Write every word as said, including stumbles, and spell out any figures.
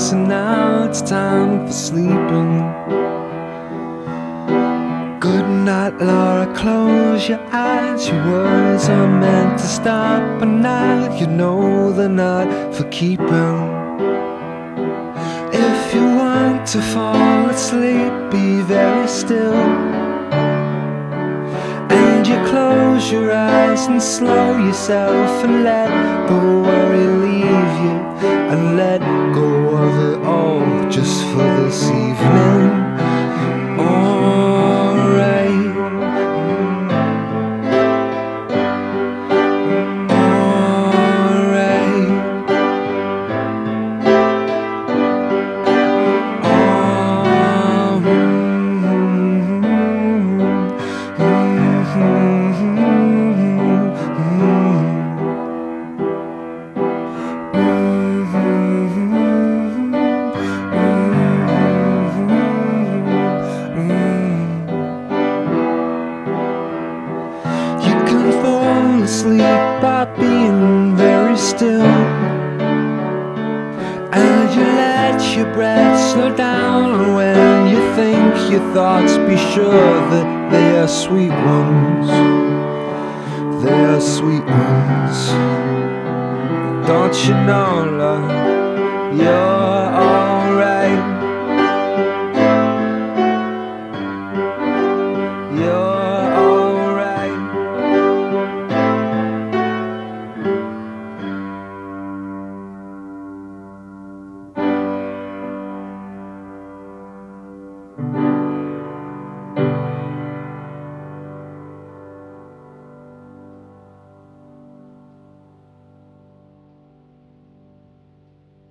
six and now it's time for sleeping. Good night, Laura, close your eyes. Your words are meant to stop, but now you know they're not for keeping. If you want to fall asleep, be very still, and you close your eyes and slow yourself and let the worry leave you, and let go of it all just for this evening. Sleep by being very still, and you let your breath slow down. And when you think your thoughts, be sure that they are sweet ones. They are sweet ones. Don't you know, love, you're all